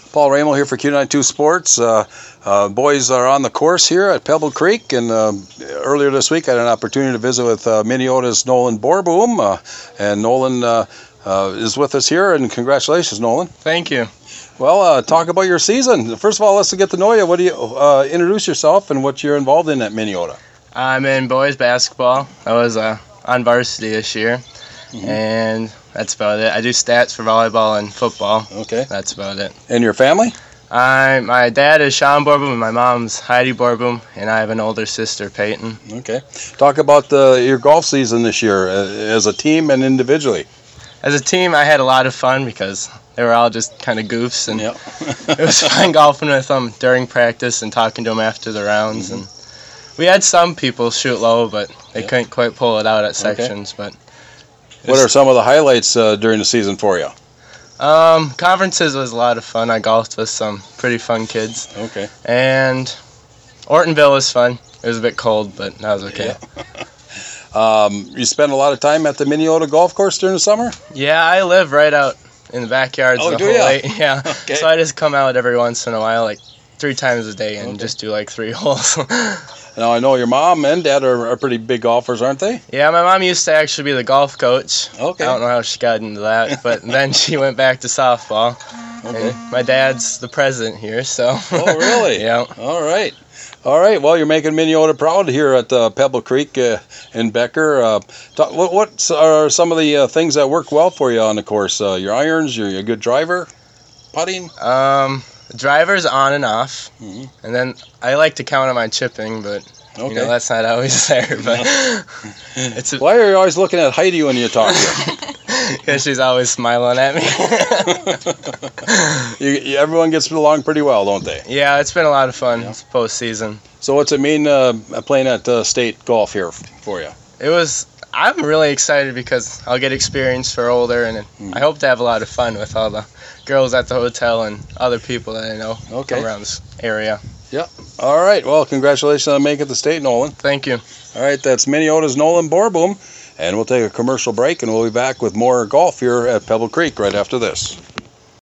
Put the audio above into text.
Paul Ramel here for Q92 Sports. Boys are on the course here at Pebble Creek, and earlier this week I had an opportunity to visit with Minneota's Nolan Borboom, and Nolan is with us here, and congratulations, Nolan. Thank you. Well, talk about your season. First of all, let's get to know you. What do you introduce yourself and what you're involved in at Minneota? I'm in boys basketball. I was on varsity this year, and that's about it. I do stats for volleyball and football. Okay. That's about it. And your family? My dad is Sean Borboom, and my mom's Heidi Borboom, and I have an older sister, Peyton. Okay. Talk about your golf season this year as a team and individually. As a team, I had a lot of fun because they were all just kind of goofs, and Yep. it was fun golfing with them during practice and talking to them after the rounds. And we had some people shoot low, but they couldn't quite pull it out at sections. But what are some of the highlights during the season for you? Conferences was a lot of fun. I golfed with some pretty fun kids. Okay. And Ortonville was fun. It was a bit cold, but that was okay. Yeah. You spend a lot of time at the Minneota golf course during the summer? Yeah, I live right out in the backyards Oh, the do whole ya? way. Yeah. Okay. So I just come out every once in a while, like 3 times a day, and just do like 3 holes. Now, I know your mom and dad are pretty big golfers, aren't they? Yeah, my mom used to actually be the golf coach. Okay. I don't know how she got into that, but then she went back to softball. Okay. And my dad's the president here, so. Oh, really? Yeah. All right. All right. Well, you're making Minneota proud here at Pebble Creek in Becker. What are some of the things that work well for you on the course? Your irons, you're a good driver, putting? Driver's on and off, and then I like to count on my chipping, but you know, that's not always there. But it's Why are you always looking at Heidi when you talk to her? because she's always smiling at me. Everyone gets along pretty well, don't they? Yeah, it's been a lot of fun. It's postseason. So what's it mean playing at state golf here for you? I'm really excited because I'll get experience for older, and I hope to have a lot of fun with all the girls at the hotel and other people that I know come around this area. Yeah. All right. Well, congratulations on making the state, Nolan. Thank you. All right. That's Minneota's Nolan Borboom. And we'll take a commercial break, and we'll be back with more golf here at Pebble Creek right after this.